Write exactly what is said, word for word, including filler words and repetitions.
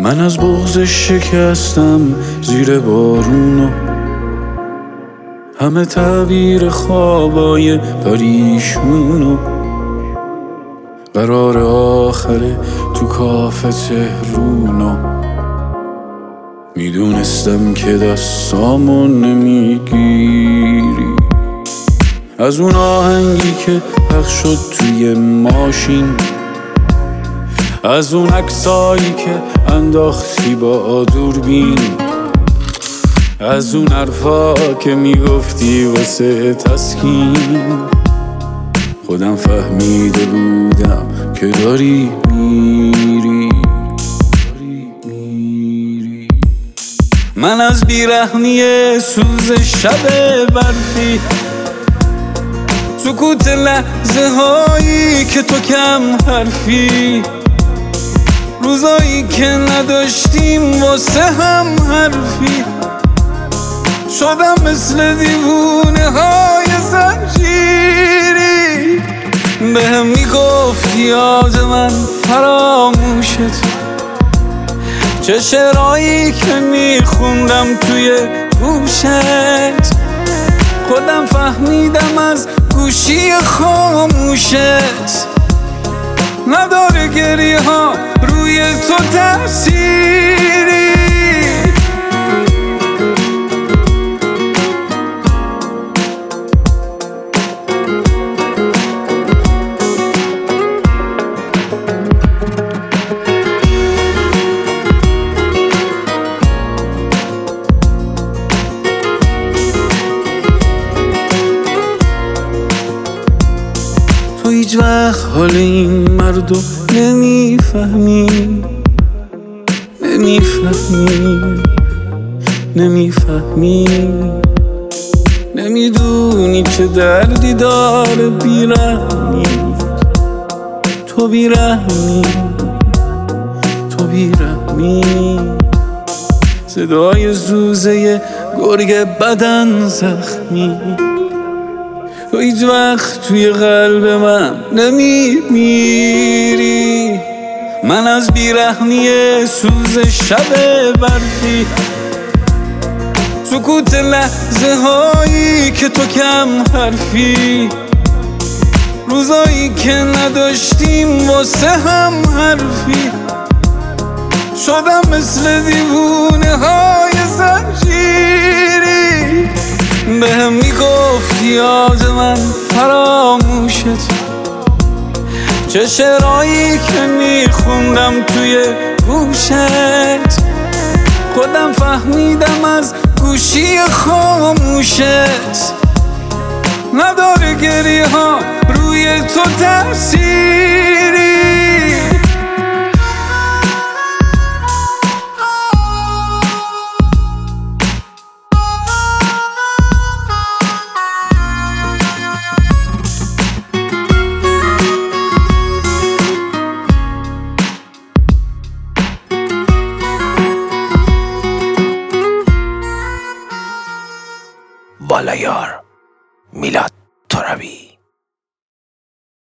من از بغض شکستم زیر بارونو، همه تعبیر خوابای پریشونو، قرار آخره تو کافه تهرونو. میدونستم که دستامو نمیگیری، از اون آهنگی که پخش شد توی ماشین، از اون عکسایی که انداختی با دوربین، از اون حرفا که میگفتی واسه تسکین. خودم فهمیده بودم که داری میری. من از بیرحمی سوز شب برفی، سکوت لحظه هایی که تو کم حرفی، روزایی که نداشتیم واسه هم حرفی، شدم مثل دیوونه های زنجیری. به هم میگفت یاد من فراموشت، چه شعرهایی که میخوندم توی گوشت. خودم فهمیدم از گوشی خاموشت نداره گریه ها روی تو تأثیری. تو هیچ وقت حال این مردو نمیفهمی، نمیفهمی، نمیفهمی، نمیدونی چه دردی داره بیرحمی. تو بیرحمی، تو بیرحمی، صدای زوزه گرگ بدن زخمی. تو هیچ وقت توی قلب من نمیمیری. من از بیرحمی سوز شب برفی، سکوت لحظه هایی که تو کم حرفی، روزایی که نداشتیم واسه هم حرفی، شدم مثل دیوونه های زنجیری. به هم میگفت یاد من فراموشت، چه شعرهایی که میخوندم توی گوشت. خودم فهمیدم از گوشی خاموشت نداره گریه ها روی تو تأثیری. بالایار میلاد ترابی.